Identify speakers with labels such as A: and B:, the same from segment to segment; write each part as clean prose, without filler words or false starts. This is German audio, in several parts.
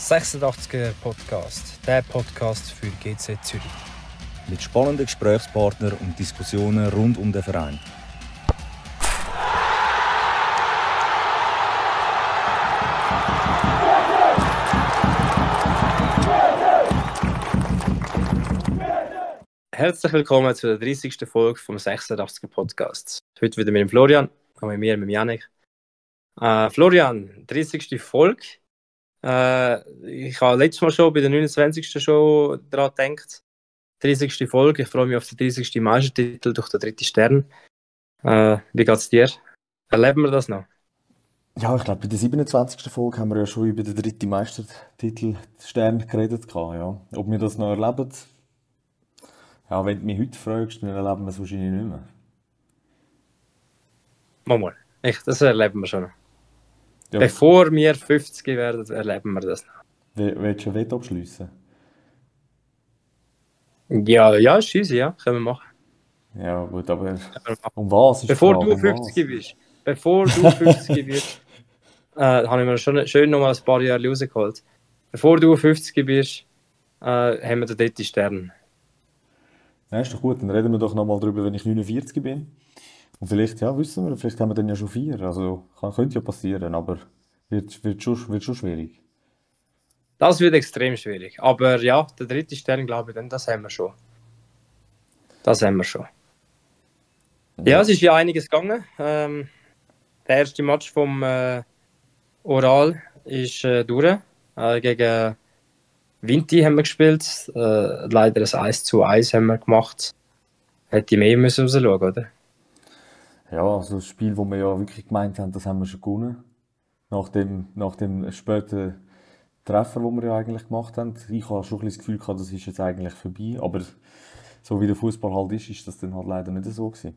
A: 86er Podcast, der Podcast für GC Zürich.
B: Mit spannenden Gesprächspartnern und Diskussionen rund um den Verein.
A: Herzlich willkommen zu der 30. Folge vom 86er Podcast. Heute wieder mit dem Florian und mit mir, mit dem Janik. Florian, 30. Folge. Ich habe letztes Mal schon bei der 29. schon daran gedacht. 30. Folge. Ich freue mich auf den 30. Meistertitel durch den 3. Stern. Wie geht es dir? Erleben wir das noch?
C: Ja, ich glaube, bei der 27. Folge haben wir ja schon über den 3. Meistertitel Stern geredet. Ja. Ob wir das noch erleben? Ja, wenn du mich heute fragst, dann erleben wir es wahrscheinlich nicht mehr.
A: Mal. Das erleben wir schon noch.
C: Ja.
A: Bevor wir 50 werden, erleben wir das noch.
C: Willst du ein Wett abschliessen?
A: Ja, ist easy, ja. Können wir machen.
C: Ja, gut, aber um was ist
A: Bevor
C: die
A: du
C: Frage,
A: 50 bist, habe ich mir schon schön noch mal ein paar Jahre rausgeholt. Bevor du 50 bist, haben wir den 3. Stern.
C: Ja, ist doch gut, dann reden wir doch noch mal darüber, wenn ich 49 bin. Und vielleicht, ja, wissen wir, vielleicht haben wir dann ja schon 4. Also, könnte ja passieren, aber wird schon schwierig.
A: Das wird extrem schwierig. Aber ja, der 3. Stern, glaube ich, das haben wir schon. Ja, es ist ja einiges gegangen. Der erste Match vom Oral ist durch. Gegen Vinti haben wir gespielt. Leider ein 1:1 haben wir gemacht. Hätte mehr müssen rausschauen, oder?
C: Ja, also das Spiel, wo wir ja wirklich gemeint haben, das haben wir schon gewonnen. Nach dem späten Treffer, den wir ja eigentlich gemacht haben. Ich habe schon ein bisschen das Gefühl gehabt, das ist jetzt eigentlich vorbei. Aber so wie der Fußball halt ist das dann halt leider nicht so gewesen.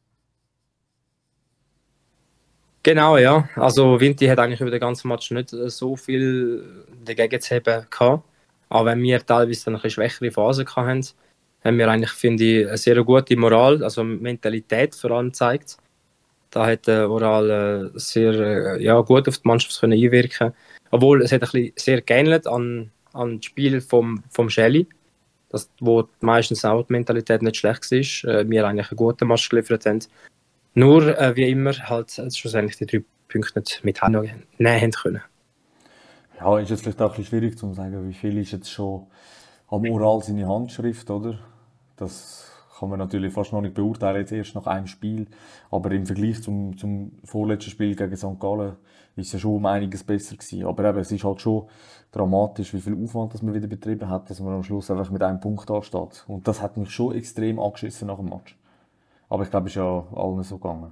A: Genau, ja. Also Vinti hat eigentlich über den ganzen Match nicht so viel dagegen zu haben gehabt. Aber wenn wir teilweise dann ein bisschen schwächere Phasen hatten, haben wir eigentlich, finde ich, eine sehr gute Moral, also Mentalität vor allem gezeigt. Da hat Oral sehr gut auf die Mannschaft können einwirken. Obwohl es hat ein bisschen sehr geähnelt an das Spiel vom Shelly, wo meistens auch die Mentalität nicht schlecht war. Wir eigentlich einen guten Match geliefert haben. Nur, wie immer, halt schlussendlich die 3 Punkte nicht mit nehmen können.
C: Ja, ist jetzt vielleicht auch ein bisschen schwierig zu sagen, wie viel ist jetzt schon am Oral seine Handschrift, oder? Das kann man natürlich fast noch nicht beurteilen, jetzt erst nach einem Spiel. Aber im Vergleich zum vorletzten Spiel gegen St. Gallen ist es ja schon um einiges besser gewesen. Aber eben, es ist halt schon dramatisch, wie viel Aufwand das man wieder betrieben hat, dass man am Schluss einfach mit einem Punkt da steht. Und das hat mich schon extrem angeschissen nach dem Match. Aber ich glaube, es ist ja allen so gegangen.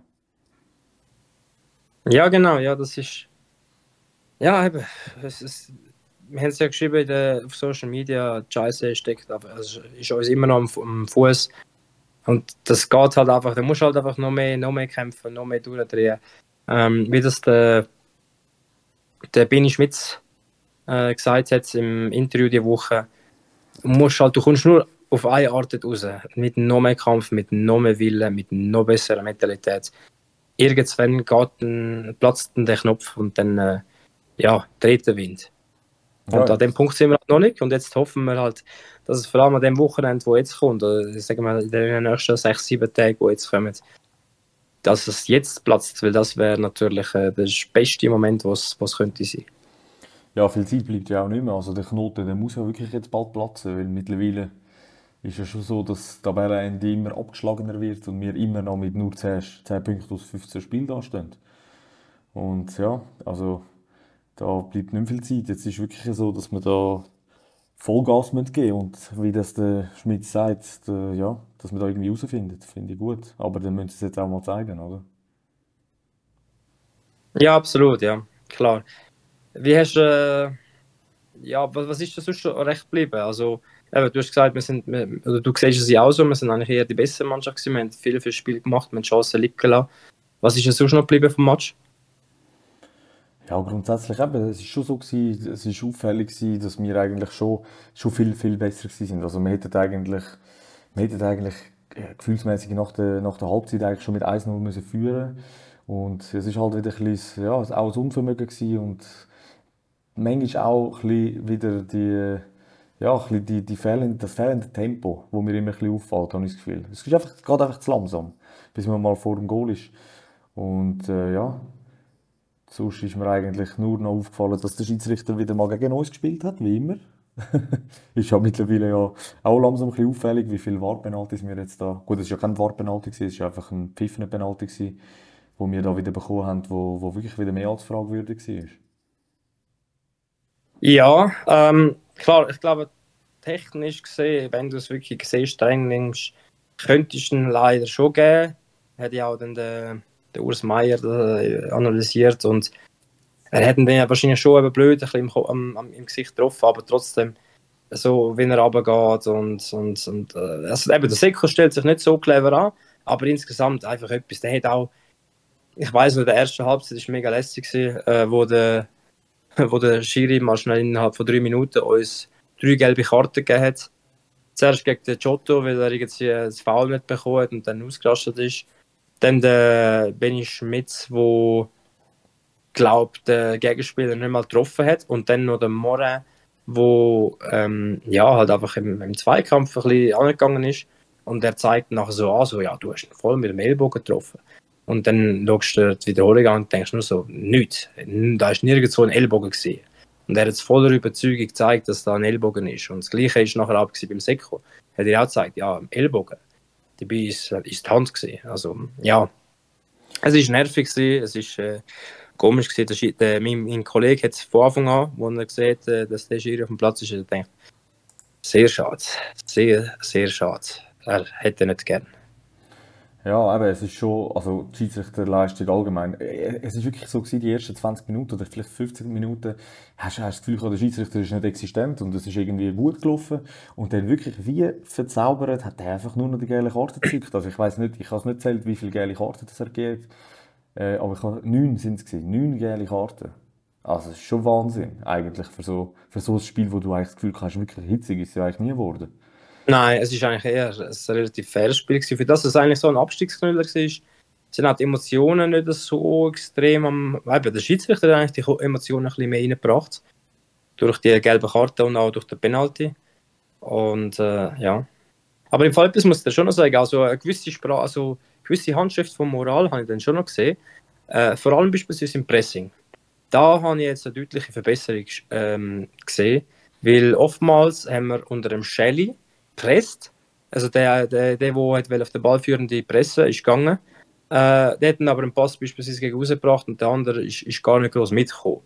A: Ja, genau, ja, das ist. Ja, eben. Wir haben es ja geschrieben auf Social Media, die Scheiße steckt, aber es ist uns immer noch am Fuß. Und das geht halt einfach, da musst du halt einfach noch mehr kämpfen, noch mehr durchdrehen. Wie das der Bini Schmitz gesagt hat im Interview diese Woche, du kommst nur auf eine Art raus. Mit noch mehr Kampf, mit noch mehr Willen, mit noch besserer Mentalität. Irgendwann platzt der Knopf und dann dreht der Wind. Und an dem Punkt sind wir noch nicht. Und jetzt hoffen wir halt, dass es vor allem an dem Wochenende, das jetzt kommt, oder sagen wir in den nächsten 6-7 Tagen, die jetzt kommen, dass es jetzt platzt, weil das wäre natürlich der beste Moment, was könnte sein.
C: Ja, viel Zeit bleibt ja auch nicht mehr. Also der Knoten, der muss ja wirklich jetzt bald platzen, weil mittlerweile ist ja schon so, dass das Tabellenende immer abgeschlagener wird und wir immer noch mit nur 10 Punkten aus 15 Spielen dastehen. Und ja, also da bleibt nicht mehr viel Zeit. Jetzt ist es wirklich so, dass wir da Vollgas geben und wie das der Schmidt sagt, dass wir da irgendwie herausfinden, finde ich gut. Aber dann müssen sie es jetzt auch mal zeigen, oder?
A: Ja, absolut, ja, klar. Wie hast was ist das sonst schon recht geblieben? Also, du hast gesagt, du siehst es ja auch so, wir sind eigentlich eher die bessere Mannschaft gewesen, wir haben viel Spiel gemacht, wir haben Chancen liegen gelassen. Was ist denn sonst noch geblieben vom Match?
C: Ja, grundsätzlich eben, es ist schon so gewesen, es ist auffällig gewesen, dass wir eigentlich schon viel besser gewesen sind. Also wir hätten eigentlich gefühlsmäßig nach der Halbzeit eigentlich schon mit 1:0 müssen führen. Und es ist halt wieder ein bisschen, auch ein Unvermögen gewesen und manchmal auch ein bisschen wieder ja, ein bisschen das fehlende Tempo, das mir immer ein bisschen auffällt, habe ich das Gefühl. Es ist einfach, es geht einfach zu langsam, bis man mal vor dem Goal ist. Und ja, sonst ist mir eigentlich nur noch aufgefallen, dass der Schiedsrichter wieder mal gegen uns gespielt hat, wie immer. Ist ja mittlerweile ja auch langsam ein bisschen auffällig, wie viele Warpenaltis wir jetzt da. Gut, es war ja kein Warpenalti, es war einfach ein pfiffener Penalty, wo wir da wieder bekommen haben, wo wirklich wieder mehr als fragwürdig war.
A: Ja, klar, ich glaube, technisch gesehen, wenn du es wirklich sehr streng nimmst, könntest du ihn leider schon geben. Hat ja auch dann der Urs Meier analysiert und er hat ihn dann ja wahrscheinlich schon eben blöd ein bisschen im Gesicht getroffen, aber trotzdem, so wie er runtergeht also eben, der Seko stellt sich nicht so clever an, aber insgesamt einfach etwas. Der hat auch, ich weiss noch, der erste Halbzeit war mega lässig, wo der Schiri mal schnell innerhalb von 3 Minuten uns 3 gelbe Karten gegeben hat. Zuerst gegen den Giotto, weil er irgendwie das Foul nicht bekommen hat und dann ausgerastet ist. Dann der Benny Schmitz, der glaubt, den Gegenspieler nicht mal getroffen hat. Und dann noch der Morin, der ja, halt einfach im Zweikampf ein bisschen angegangen ist. Und er zeigt nachher so an, so, ja, du hast ihn voll mit dem Ellbogen getroffen. Und dann schaust du die Wiederholung an und denkst nur so, nichts. Da ist nirgendwo ein Ellbogen gewesen. Und er hat es voller Überzeugung gezeigt, dass da ein Ellbogen ist. Und das Gleiche ist nachher auch beim Seko. Hat er auch gezeigt, ja, Ellbogen. Dabei ist die Hand gewesen. Also, ja, es ist nervig gewesen, es ist komisch gewesen. Mein Kollege hat es von Anfang an, als er gesehen hat, dass der Schiri auf dem Platz ist, gedacht, sehr schade. Sehr, sehr schade. Er hätte nicht gern.
C: Ja, aber es ist schon, also die Schiedsrichterleistung allgemein, es ist wirklich so gewesen, die ersten 20 Minuten oder vielleicht 15 Minuten, hast du das Gefühl, der Schiedsrichter ist nicht existent und es ist irgendwie gut gelaufen und dann wirklich wie verzaubert hat er einfach nur noch die gelbe Karte gezückt. Also ich weiss nicht, ich habe es nicht gezählt, wie viele gelbe Karten das er gibt, aber ich habe 9 sind es gewesen, 9 gelbe Karten. Also es ist schon Wahnsinn, eigentlich für so ein Spiel, wo du eigentlich das Gefühl hast, wirklich hitzig ist es ja eigentlich nie geworden.
A: Nein, es ist eigentlich eher ein relativ faires Spiel gewesen. Für das es eigentlich so ein Abstiegsknüller war, sind auch die Emotionen nicht so extrem eben, der Schiedsrichter hat eigentlich die Emotionen ein bisschen mehr reingebracht. Durch die gelbe Karte und auch durch den Penalty. Und ja. Aber im Fall etwas muss ich dir schon noch sagen, also eine gewisse Sprache, also eine gewisse Handschrift von Moral habe ich dann schon noch gesehen. Vor allem beispielsweise im Pressing. Da habe ich jetzt eine deutliche Verbesserung gesehen, weil oftmals haben wir unter dem Shelly gepresst, also der auf den Ball führende Presse ist gegangen, der hat dann aber einen Pass beispielsweise gegen rausgebracht und der andere ist gar nicht groß mitgekommen.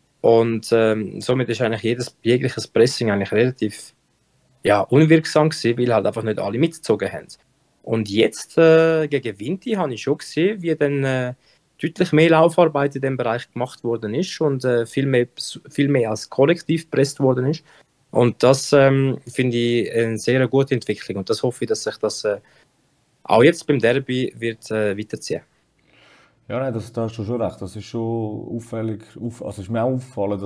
A: Und somit ist eigentlich jegliches Pressing eigentlich relativ unwirksam gewesen, weil halt einfach nicht alle mitgezogen haben. Und jetzt gegen Vinti habe ich schon gesehen, wie dann deutlich mehr Laufarbeit in diesem Bereich gemacht worden ist und viel mehr als kollektiv gepresst worden ist. Und das finde ich eine sehr gute Entwicklung und das hoffe ich, dass sich das auch jetzt beim Derby wird weiterziehen.
C: Ja, nein, da hast du schon recht. Das ist schon auffällig. Also es ist mir auch aufgefallen,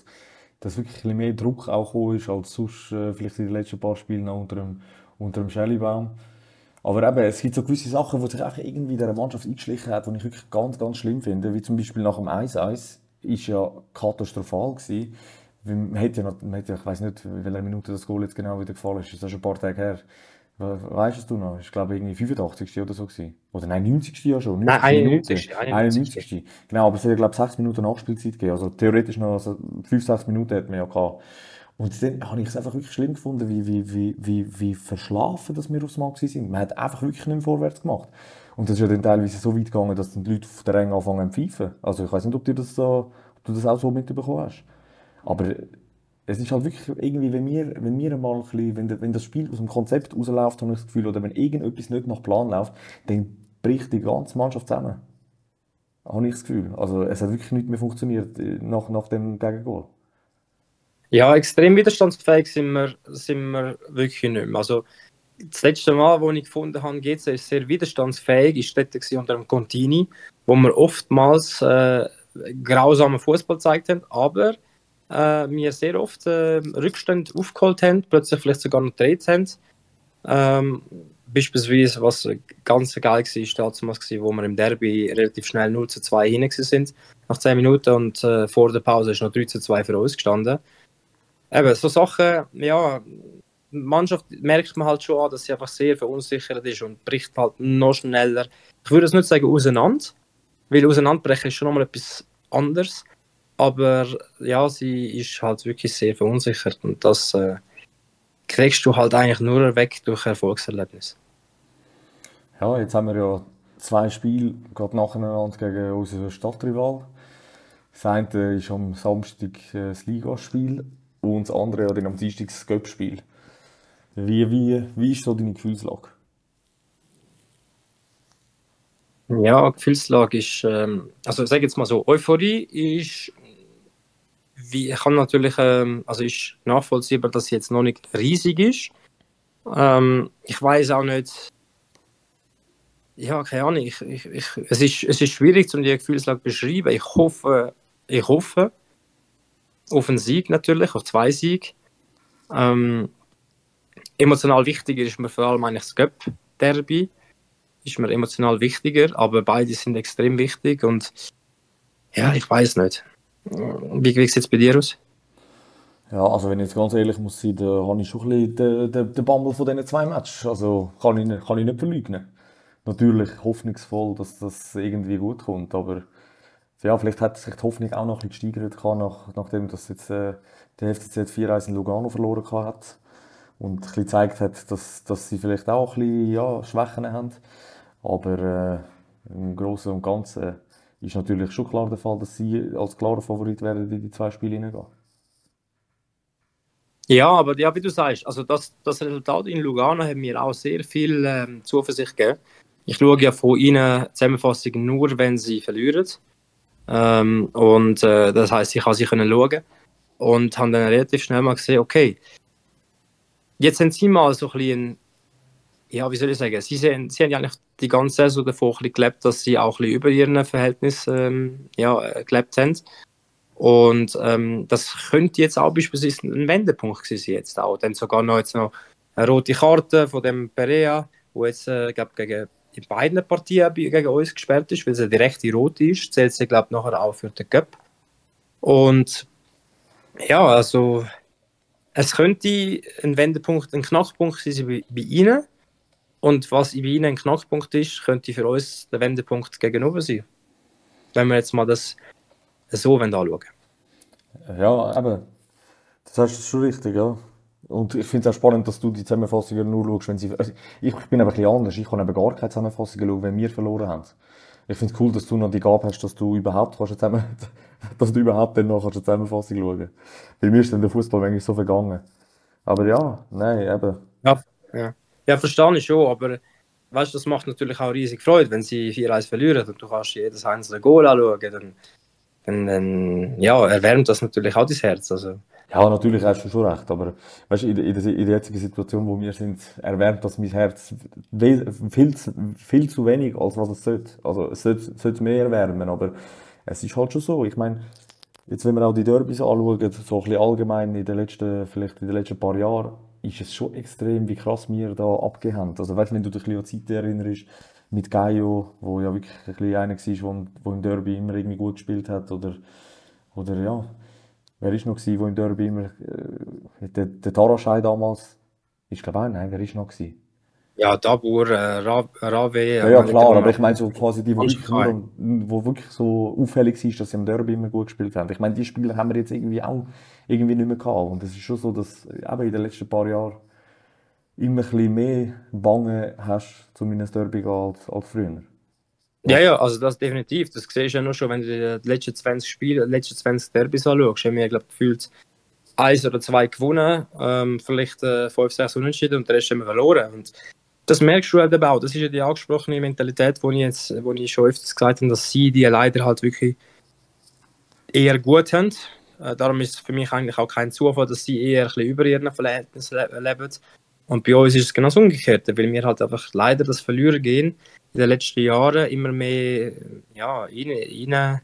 C: dass wirklich ein bisschen mehr Druck auch gekommen ist, als sonst vielleicht in den letzten paar Spielen noch unter dem Schellibaum. Aber eben, es gibt so gewisse Sachen, die sich einfach irgendwie in dieser Mannschaft eingeschlichen hat, die ich wirklich ganz, ganz schlimm finde. Wie zum Beispiel nach dem 1-1 ist ja katastrophal gewesen. Man hat ja, ich weiss nicht, in welcher Minute das Goal jetzt genau wieder gefallen ist. Das ist schon ein paar Tage her. Weißt du noch? Das war, glaube ich, irgendwie 85. oder so gewesen. Oder nein, 90. ja schon. 90.
A: Nein,
C: Minute.
A: 91.
C: 91. Genau, aber es hat ja, glaube ich, 6 Minuten Nachspielzeit gegeben. Also theoretisch noch, also 5, 6 Minuten hätten wir ja gehabt. Und dann habe ich es einfach wirklich schlimm gefunden, wie verschlafen dass wir aufs Mal waren. Man hat einfach wirklich nicht mehr vorwärts gemacht. Und das ist ja dann teilweise so weit gegangen, dass dann die Leute auf der Ränge anfangen zu pfeifen. Also ich weiß nicht, ob du das auch so mitbekommen hast. Aber es ist halt wirklich irgendwie, wenn wir mal ein bisschen, wenn das Spiel aus dem Konzept rausläuft, habe ich das Gefühl, oder wenn irgendetwas nicht nach Plan läuft, dann bricht die ganze Mannschaft zusammen. Habe ich das Gefühl. Also es hat wirklich nicht mehr funktioniert nach dem Gegengol.
A: Ja, extrem widerstandsfähig sind wir wirklich nicht mehr. Also das letzte Mal, wo ich gefunden habe, GC ist sehr widerstandsfähig, ist dort unter dem Contini, wo wir oftmals grausamen Fußball gezeigt haben, aber wir sehr oft Rückstände aufgeholt haben, plötzlich vielleicht sogar noch gedreht haben. Beispielsweise, was ganz geil war, damals, wo wir im Derby relativ schnell 0:2 hinten sind, nach 10 Minuten, und vor der Pause ist noch 3:2 für uns gestanden. Eben, so Sachen, ja, die Mannschaft merkt man halt schon an, dass sie einfach sehr verunsichert ist und bricht halt noch schneller. Ich würde es nicht sagen auseinander, weil auseinanderbrechen ist schon nochmal etwas anderes. Aber ja, sie ist halt wirklich sehr verunsichert, und das kriegst du halt eigentlich nur weg durch Erfolgserlebnis.
C: Ja, jetzt haben wir ja 2 Spiele gerade nacheinander gegen unseren Stadtrival. Das eine ist am Samstag das Ligaspiel und das andere ja dann am Dienstag das Cup-Spiel. Wie ist so deine Gefühlslage?
A: Ja, Gefühlslage ist, also ich sage jetzt mal so, Euphorie ist, wie kann natürlich, also ist nachvollziehbar, dass sie jetzt noch nicht riesig ist. Ich weiß auch nicht, ja, keine Ahnung, es ist schwierig, um die Gefühlslage zu beschreiben. Ich hoffe auf einen Sieg natürlich, auf 2 Siege. Emotional wichtiger ist mir vor allem eigentlich das Cup-Derby. Ist mir emotional wichtiger, aber beide sind extrem wichtig, und ja, ich weiß nicht. Wie sieht es bei dir aus?
C: Ja, also wenn ich jetzt ganz ehrlich muss sein, da habe ich schon ein bisschen den Bammel von diesen 2 Matches. Also kann ich nicht verleugnen. Natürlich hoffnungsvoll, dass das irgendwie gut kommt, aber ja, vielleicht hat sich die Hoffnung auch noch ein bisschen gesteigert gehabt, nachdem das jetzt der FCZ 4-1 in Lugano verloren gehabt hat und ein bisschen gezeigt hat, dass sie vielleicht auch ein bisschen, ja, Schwächen haben. Aber im Großen und Ganzen ist natürlich schon klar der Fall, dass sie als klarer Favorit werden in die 2 Spiele hineingehen.
A: Ja, aber ja, wie du sagst, also das Resultat in Lugano hat mir auch sehr viel Zuversicht gegeben. Ich schaue ja von ihnen Zusammenfassungen nur, wenn sie verlieren. Und das heißt, ich kann sie können schauen und habe dann relativ schnell mal gesehen, okay, jetzt haben sie mal so ein bisschen, ja, wie soll ich sagen, sie haben ja eigentlich die ganze Saison davon ein bisschen gelebt, dass sie auch ein bisschen über ihren Verhältnis gelebt haben. Und das könnte jetzt auch beispielsweise ein Wendepunkt sein jetzt auch. Dann sogar noch eine rote Karte von dem Perea, wo jetzt glaub, in beiden Partien gegen uns gesperrt ist, weil es eine direkte rote ist. Zählt sie, glaube ich, nachher auch für den Cup. Und ja, also es könnte ein Wendepunkt, ein Knackpunkt sein bei ihnen. Und was bei ihnen ein Knackpunkt ist, könnte für uns der Wendepunkt gegenüber sein. Wenn wir jetzt mal das so anschauen.
C: Ja, eben. Das hast du schon richtig, ja. Und ich finde es auch spannend, dass du die Zusammenfassungen nur schaust, wenn sie. Also ich bin aber ein bisschen anders. Ich kann eben gar keine Zusammenfassungen schauen, wenn wir verloren haben. Ich finde es cool, dass du noch die Gabe hast, dass du überhaupt dass du überhaupt dann noch eine Zusammenfassung schauen kannst. Bei mir ist dann der Fußball eigentlich so vergangen. Aber ja, nein, eben.
A: Ja, ja. Ja, verstehe ich schon, aber weißt, das macht natürlich auch riesig Freude, wenn sie 4-1 verlieren und du kannst jedes einzelne Goal anschauen, dann ja, erwärmt das natürlich auch dein Herz. Also.
C: Ja, natürlich hast du schon recht, aber weißt, in der jetzigen Situation, wo wir sind, erwärmt das mein Herz viel zu wenig, als was es sollte. Also es sollte mehr erwärmen, aber es ist halt schon so. Ich meine, jetzt wenn wir auch die Derbys anschauen, so ein bisschen allgemein vielleicht in den letzten paar Jahren, ist es schon extrem, wie krass wir da abgegeben haben. Also weißt, wenn du dich ein bisschen an die Zeit erinnerst, mit Gaio, wo ja wirklich ein bisschen einer war, der im Derby immer irgendwie gut gespielt hat, oder ja. Wer war noch, der im Derby immer, der Taraschei damals, ist glaube ich auch, nein, wer war noch?
A: Ja, Dabur, Rave,
C: Ja, ja, klar, aber ich meine so quasi die,
A: Mannschaft.
C: wo wirklich so auffällig ist, dass sie im Derby immer gut gespielt haben. Ich meine, die Spieler haben wir jetzt irgendwie nicht mehr gehabt. Und es ist schon so, dass eben in den letzten paar Jahren immer ein bisschen mehr Bangen hast, zumindest Derby gehen als früher.
A: Ja, also das definitiv. Das siehst du ja nur schon, wenn du die letzten 20 Spiele, die letzten 20 Derbys anschaust. Haben wir, glaube ich, gefühlt 1 oder 2 gewonnen, vielleicht 5, 6 unentschieden, und den Rest haben wir verloren. Und das merkst du halt eben auch. Das ist ja die angesprochene Mentalität, wo ich schon öfters gesagt habe, dass sie die leider halt wirklich eher gut haben. Darum ist es für mich eigentlich auch kein Zufall, dass sie eher ein bisschen über ihren Verhältnissen leben. Und bei uns ist es genau das Umgekehrte, weil wir halt einfach leider das Verlieren gehen in den letzten Jahren immer mehr reinbekommen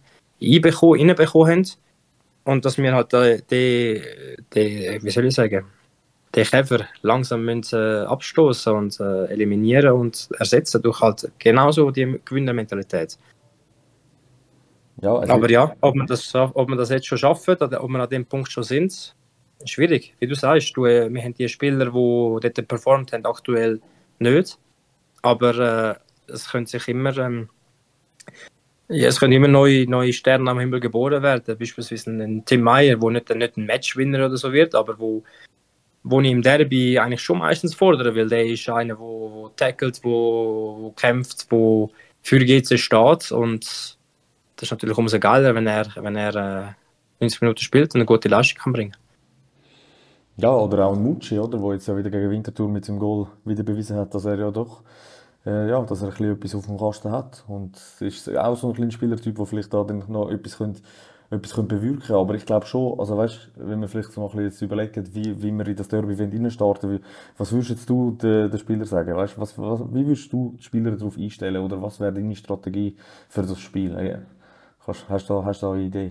A: haben. Und dass wir halt wie soll ich sagen, den Käfer langsam müssen, abstoßen und eliminieren und ersetzen durch halt genauso die Gewinnermentalität.
C: Ja,
A: Aber ja, ob wir das jetzt schon schaffen oder ob wir an dem Punkt schon sind, schwierig. Wie du sagst, wir haben die Spieler, die dort performt haben, aktuell nicht. Aber es können sich immer, ja, es können immer neue Sterne am Himmel geboren werden. Beispielsweise ein Tim Meyer, der nicht ein Matchwinner oder so wird, aber wo ich im Derby eigentlich schon meistens fordere, weil der ist einer, der tackelt, der kämpft, der für GC steht. Und das ist natürlich umso geiler, wenn er 90 Minuten spielt und eine gute Leistung kann bringen.
C: Ja, oder auch ein Mucci, oder, der jetzt ja wieder gegen Winterthur mit seinem Goal wieder bewiesen hat, dass er ja doch dass er ein bisschen etwas auf dem Kasten hat. Und ist auch so ein kleiner Spielertyp, der vielleicht da dann noch etwas bewirken könnte. Aber ich glaube schon, also weißt, wenn wir vielleicht so noch ein bisschen jetzt überlegen, wie wir in das Derby reinstarten wollen, was würdest jetzt du den Spielern sagen? Weißt, wie würdest du die Spieler darauf einstellen? Oder was wäre deine Strategie für das Spiel? Ja. Hast du da eine Idee?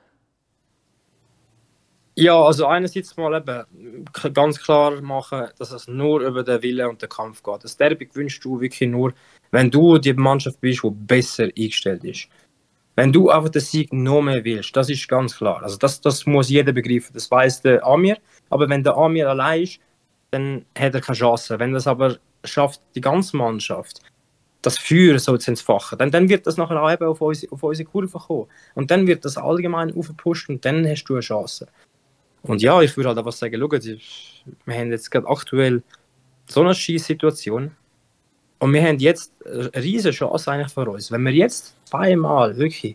A: Ja, also einerseits mal eben ganz klar machen, dass es nur über den Willen und den Kampf geht. Das Derby gewünscht du wirklich nur, wenn du die Mannschaft bist, die besser eingestellt ist. Wenn du einfach den Sieg noch mehr willst, das ist ganz klar. Also das muss jeder begreifen, das weiß der Amir. Aber wenn der Amir allein ist, dann hat er keine Chance. Wenn das aber schafft, die ganze Mannschaft, das Feuer so zu entfachen, dann wird das nachher auch eben auf unsere Kurve kommen. Und dann wird das allgemein aufgepusht und dann hast du eine Chance. Und ja, ich würde halt einfach sagen, schau, wir haben jetzt gerade aktuell so eine Scheiß-Situation und wir haben jetzt eine riesige Chance eigentlich für uns. Wenn wir jetzt zweimal wirklich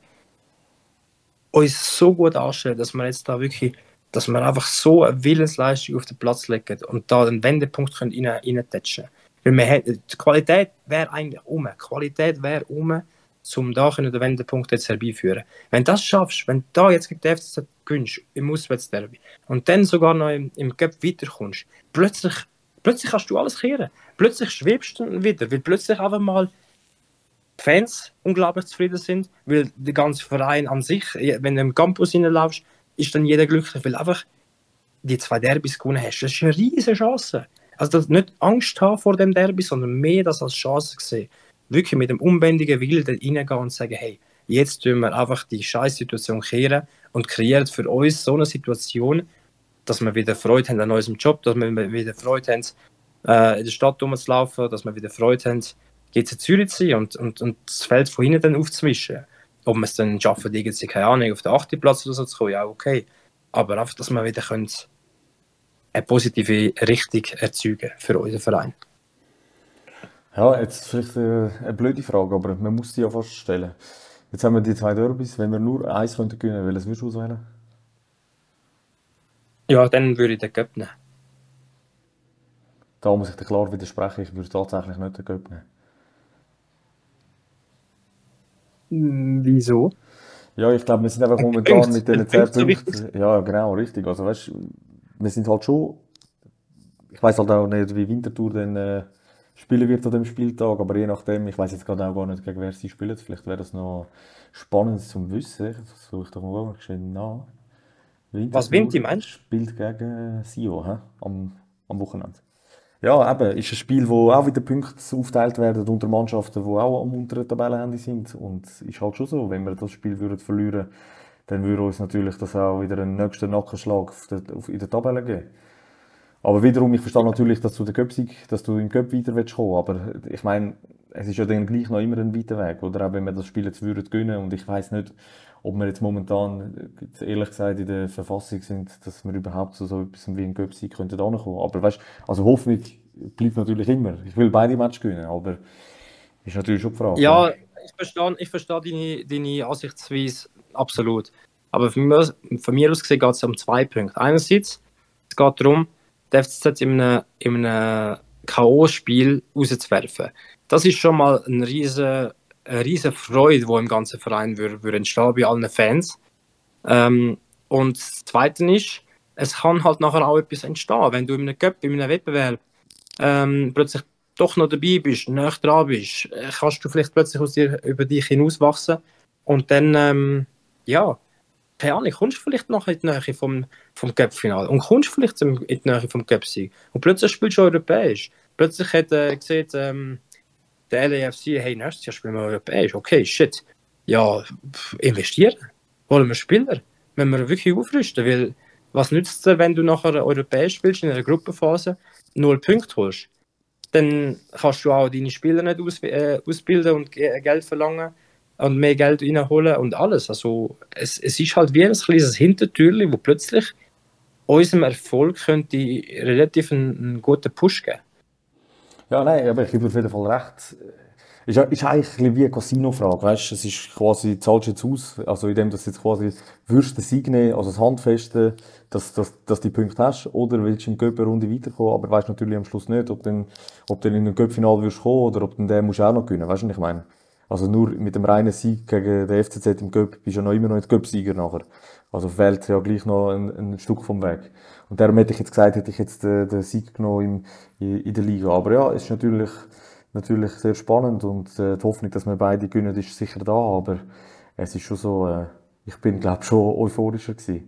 A: uns so gut anstellen, dass wir jetzt da wirklich, dass wir einfach so eine Willensleistung auf den Platz legen und da einen Wendepunkt können reintatschen. Weil die Qualität wäre eigentlich Qualität wäre um da den Wendepunkt jetzt herbeiführen. Wenn du das schaffst, wenn du da jetzt gegen die FCZ gewinnst, im Auswärtsderby, und dann sogar noch im Cup weiterkommst, plötzlich kannst du alles kehren. Plötzlich schwebst du wieder, weil plötzlich einfach mal die Fans unglaublich zufrieden sind, weil der ganze Verein an sich, wenn du im Campus hineinlaufst, ist dann jeder glücklich, weil einfach die 2 Derbys gewonnen hast. Das ist eine riesige Chance. Also nicht Angst haben vor dem Derby, sondern mehr das als Chance sehen. Wirklich mit dem unbändigen Willen reingehen und sagen, hey, jetzt tun wir einfach die Scheiß-Situation kehren und kreieren für uns so eine Situation, dass wir wieder Freude haben an unserem Job, dass wir wieder Freude haben, in der Stadt rumzulaufen, dass wir wieder Freude haben, GC Zürich zu sein und das Feld von hinten dann aufzumischen. Ob wir es dann schaffen, irgendwie, keine Ahnung, auf den 8. Platz oder so zu kommen, ja, okay. Aber einfach, dass wir wieder eine positive Richtung erzeugen für unseren Verein.
C: Ja, jetzt vielleicht eine blöde Frage, aber man muss die ja fast stellen. Jetzt haben wir die 2 Derbys, wenn wir nur eins gewinnen könnten, welches würdest du auswählen?
A: Ja, dann würde ich den Cup nehmen.
C: Da muss ich dir klar widersprechen, ich würde tatsächlich nicht den Cup nehmen.
A: Wieso?
C: Ja, ich glaube, wir sind einfach momentan mit diesen 10 Punkten. Ja, genau, richtig. Also weißt, wir sind halt schon. Ich weiß halt auch nicht, wie Winterthur dann spielen wird an dem Spieltag, aber je nachdem, ich weiß jetzt gerade auch gar nicht, gegen wer sie spielen. Vielleicht wäre das noch spannend zum Wissen. Das suche ich doch mal schön nach.
A: Was Winti meinst?
C: Spielt gegen Sio am Wochenende. Ja, eben, ist ein Spiel, wo auch wieder Punkte aufgeteilt werden unter Mannschaften, die auch am unteren Tabellenende sind. Und es ist halt schon so, wenn wir das Spiel verlieren würden, dann würde uns natürlich das auch wieder einen nächsten Nackenschlag in der Tabelle geben. Aber wiederum, ich verstehe natürlich, dass du im Cup weiter willst kommen. Aber ich meine, es ist ja dann gleich noch immer ein weiter Weg. Oder auch wenn wir das Spiel jetzt würden gewinnen. Und ich weiss nicht, ob wir jetzt momentan, ehrlich gesagt, in der Verfassung sind, dass wir überhaupt so etwas wie ein Cup-Sieg könnten ankommen. Aber weißt, also Hoffnung bleibt natürlich immer. Ich will beide Matches gewinnen, aber ist natürlich schon die Frage.
A: Ja, ich verstehe deine Ansichtsweise absolut. Aber von mir aus gesehen geht es um 2 Punkte. Einerseits, es geht darum, die FCZ in einem K.O.-Spiel rauszuwerfen. Das ist schon mal eine riesen Freude, die im ganzen Verein würde entstehen bei allen Fans. Und das Zweite ist, es kann halt nachher auch etwas entstehen. Wenn du in einem Cup, in einem Wettbewerb plötzlich doch noch dabei bist, näher dran bist, kannst du vielleicht plötzlich über dich hinauswachsen und dann, keine Ahnung, kommst du vielleicht noch in die Nähe vom Cup-Finale und kommst vielleicht in die Nähe vom Cup-Sieg. Und plötzlich spielst du europäisch. Plötzlich hat gesehen, der LAFC, hey, nächstes Jahr spielen wir europäisch. Okay, shit. Ja, investieren. Holen wir Spieler. Wenn wir wirklich aufrüsten. Weil, was nützt es dir, wenn du nachher europäisch spielst in einer Gruppenphase, 0 Punkte holst? Dann kannst du auch deine Spieler nicht ausbilden und Geld verlangen und mehr Geld reinholen und alles. Also es ist halt wie ein kleines Hintertürchen, wo plötzlich unserem Erfolg könnte relativ einen guten Push geben.
C: Ja, nein, aber ich gebe auf jeden Fall recht. Ist eigentlich ein bisschen wie eine Casino-Frage, weißt du? Es ist quasi, zahlst du jetzt aus, also indem du jetzt quasi würdest den Sieg nehmen, also das Handfeste, dass du die Punkte hast, oder willst du im Cup-Runde weiterkommen, aber weißt natürlich am Schluss nicht, ob du in ein Cup-Finale wirst kommen, oder ob du den musst auch noch gewinnen, weißt du, was ich meine? Also nur mit dem reinen Sieg gegen den FCZ im Cup bist du ja noch immer noch nicht Cup-Sieger nachher. Also fehlt ja gleich noch ein Stück vom Weg. Und darum hätte ich jetzt gesagt, hätte ich jetzt den Sieg genommen in der Liga. Aber ja, es ist natürlich sehr spannend und die Hoffnung, dass wir beide gewinnen, ist sicher da. Aber es ist schon so, ich bin, glaube ich, schon euphorischer gewesen.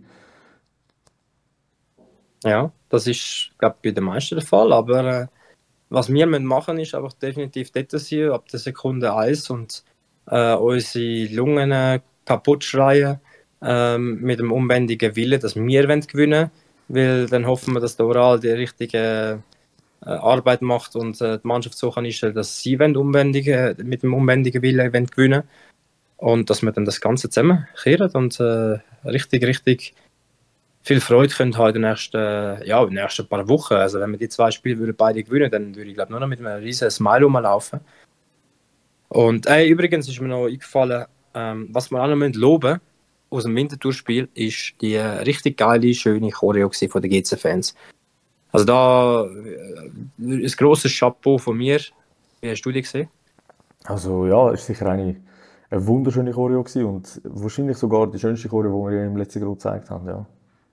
A: Ja, das ist, glaube ich, bei den meisten der Fall. Aber was wir machen müssen, ist einfach definitiv dort sein, ab der Sekunde 1 und unsere Lungen kaputt schreien mit dem unbändigen Willen, dass wir gewinnen wollen. Weil dann hoffen wir, dass der Oral die richtige Arbeit macht und die Mannschaft so kann einstellen, dass sie mit dem unbändigen Willen gewinnen und dass wir dann das Ganze zusammenkehren und richtig viel Freude können haben in den nächsten paar Wochen. Also wenn wir die 2 Spiele beide gewinnen, dann würde ich glaube nur noch mit einem riesen Smile rumlaufen. Und übrigens ist mir noch eingefallen, was wir auch noch loben müssen aus dem Winterthur-Spiel, ist die richtig geile, schöne Choreo von den GC-Fans. Also da ein grosses Chapeau von mir. Wie hast du die gesehen?
C: Also ja, es war sicher eine wunderschöne Choreo gewesen und wahrscheinlich sogar die schönste Choreo, die wir im letzten Jahr gezeigt haben, ja.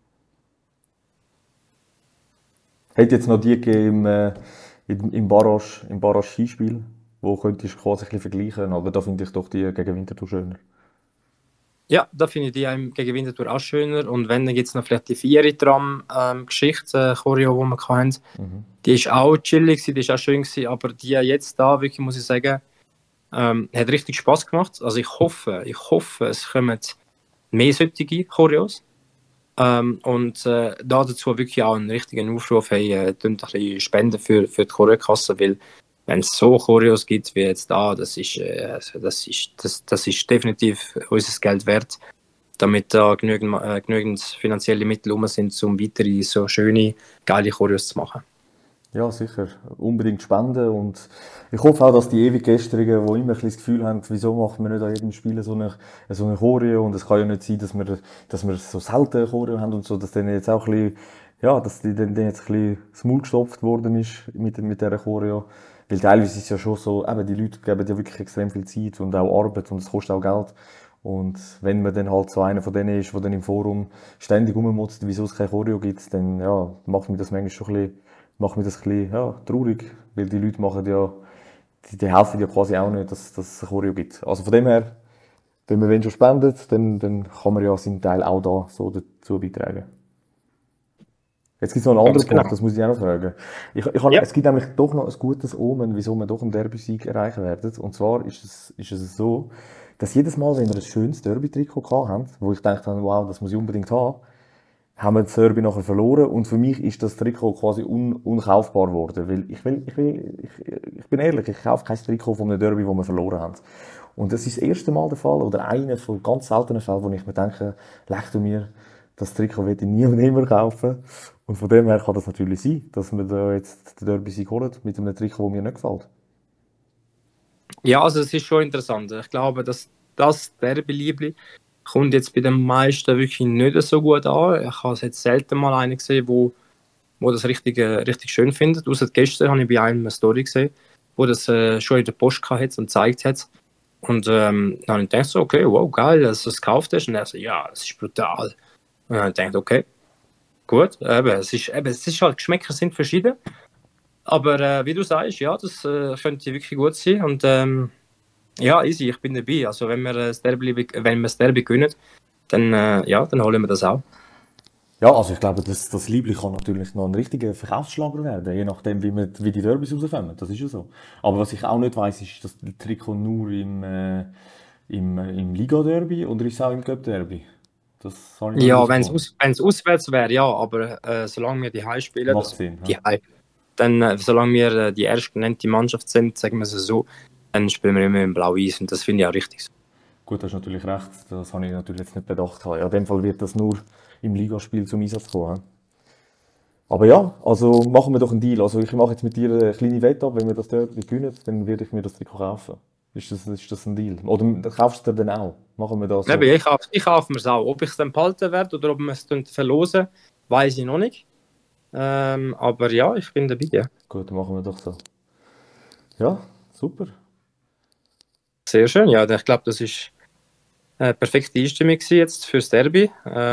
C: Hätte jetzt noch die gegeben im Barrage-Skispiel, wo könntest du quasi ein bisschen vergleichen, aber da finde ich doch die gegen Winterthur schöner.
A: Ja, da finde ich die gegen Winterthur auch schöner. Und wenn, dann gibt es noch vielleicht die 4-Tram-Geschichte, Choreo, die wir hatten. Die ist auch chillig, die ist auch schön gewesen, aber die jetzt da, wirklich muss ich sagen, hat richtig Spass gemacht. Also ich hoffe, es kommen mehr solche Choreos. Und dazu wirklich auch einen richtigen Aufruf, hey, tun ein bisschen Spenden für die Choreokasse, weil wenn es so Choreos gibt wie jetzt da, das ist definitiv unser Geld wert, damit da genügend finanzielle Mittel rum sind, um weitere so schöne, geile Choreos zu machen.
C: Ja, sicher. Unbedingt spenden. Und ich hoffe auch, dass die Ewiggestrigen, die immer ein bisschen das Gefühl haben, wieso macht man nicht an jedem Spiel so eine Choreo? Und es kann ja nicht sein, dass wir so selten Choreo haben und so, dass denen jetzt auch ein bisschen, ja, dass denen jetzt ein bisschen das Maul gestopft worden ist mit dieser Choreo. Weil teilweise ist es ja schon so, eben, die Leute geben ja wirklich extrem viel Zeit und auch Arbeit und es kostet auch Geld. Und wenn man dann halt so einer von denen ist, der dann im Forum ständig rummotzt, wieso es kein Choreo gibt, dann, ja, macht mich das manchmal schon ein bisschen, ja, traurig. Weil die Leute machen ja, die helfen ja quasi auch nicht, dass es ein Choreo gibt. Also von dem her, wenn man schon spendet, dann kann man ja seinen Teil auch da so dazu beitragen. Jetzt gibt es noch einen anderen Punkt, das muss ich auch noch fragen. Es gibt nämlich doch noch ein gutes Omen, wieso wir doch einen Derby-Sieg erreichen werden. Und zwar ist es so, dass jedes Mal, wenn wir ein schönes Derby-Trikot haben, wo ich gedacht habe, wow, das muss ich unbedingt haben wir das Derby nachher verloren. Und für mich ist das Trikot quasi unkaufbar geworden. Weil ich bin ehrlich, ich kaufe kein Trikot von einem Derby, das wir verloren haben. Und das ist das erste Mal der Fall, oder einer von ganz seltenen Fällen, wo ich mir denke, leg du mir, das Trikot will ich nie und nimmer kaufen. Und von dem her kann das natürlich sein, dass wir da jetzt den Derby-Sieg holen mit einem Trikot, das mir nicht gefällt.
A: Ja, also es ist schon interessant. Ich glaube, dass das Derby-Liebli kommt jetzt bei den meisten wirklich nicht so gut an. Ich habe jetzt selten mal einen gesehen, wo das richtig schön findet. Außer gestern habe ich bei einem eine Story gesehen, wo das schon in der Post hatte und gezeigt hat. Und dann habe ich gedacht so, okay, wow, geil, dass du es gekauft hast. Und er so, ja, das ist brutal. Und dann habe ich gedacht, okay, gut, es ist halt, Geschmäcker sind verschieden. Aber wie du sagst, ja, das könnte wirklich gut sein. Und ja, easy, ich bin dabei. Also wenn wir das Derby gewinnen, dann holen wir das auch.
C: Ja, also ich glaube, das Liebli kann natürlich noch ein richtiger Verkaufsschlager werden, je nachdem, wie die Derbys rauskommen. Das ist ja so. Aber was ich auch nicht weiss, ist, dass das Trikot nur im Liga-Derby oder ist es auch im Cup-Derby? Das habe ich noch
A: Ja,
C: nicht
A: wenn
C: rausgefunden.
A: es auswärts wäre, ja, aber solange wir die Heim spielen,
C: Macht
A: also
C: Sinn,
A: die
C: ja.
A: Heim, dann, solange wir die erstgenannte Mannschaft sind, sagen wir es so, dann spielen wir immer im Blau-Weiß und das finde ich auch richtig so.
C: Gut, hast natürlich recht, das habe ich natürlich jetzt nicht bedacht. Ja, in dem Fall wird das nur im Ligaspiel zum Einsatz kommen. Aber ja, also machen wir doch einen Deal. Also ich mache jetzt mit dir eine kleine Wette ab, wenn wir das Derby gewinnen, dann werde ich mir das Trikot kaufen. Ist das ein Deal? Oder kaufst du dir dann auch? Machen wir das so?
A: Eben, ich kaufe mir es auch. Ob ich es dann behalten werde oder ob wir es dann verlosen, weiß ich noch nicht. Aber ja, ich bin dabei, ja.
C: Gut, dann machen wir doch so. Ja, super.
A: Sehr schön, ja. Ich glaube, das ist eine perfekte Einstimmung gewesen jetzt fürs Derby.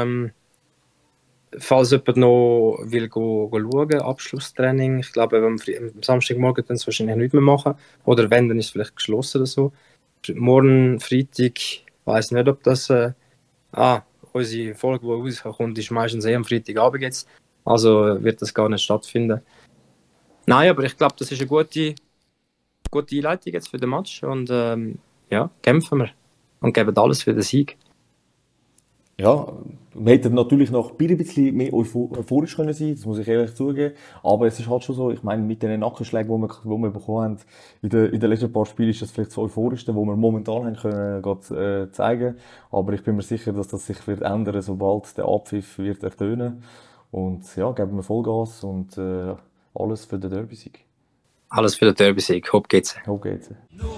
A: Falls jemand noch will schauen, Abschlusstraining, ich glaube, am Samstagmorgen dann es wahrscheinlich nicht mehr machen. Oder wenn, dann ist es vielleicht geschlossen oder so. Morgen, Freitag, weiß nicht, ob das. Unsere Folge, die rauskommt, ist meistens am Freitagabend jetzt. Also wird das gar nicht stattfinden. Nein, aber ich glaube, das ist eine gute Einleitung jetzt für den Match. Und kämpfen wir. Und geben alles für den Sieg.
C: Ja, wir hätten natürlich noch ein bisschen mehr euphorisch können sein, das muss ich ehrlich zugeben. Aber es ist halt schon so, ich meine, mit den Nackenschlägen, die wir bekommen haben, in den letzten paar Spielen ist das vielleicht das Euphorischste, was wir momentan haben können, gerade, zeigen. Aber ich bin mir sicher, dass das sich wird ändern, sobald der Abpfiff wird ertönen. Und ja, geben wir Vollgas und alles für den Derby-Sieg.
A: Alles für den Derby-Sieg. Hopp geht's.
C: Hopp geht's.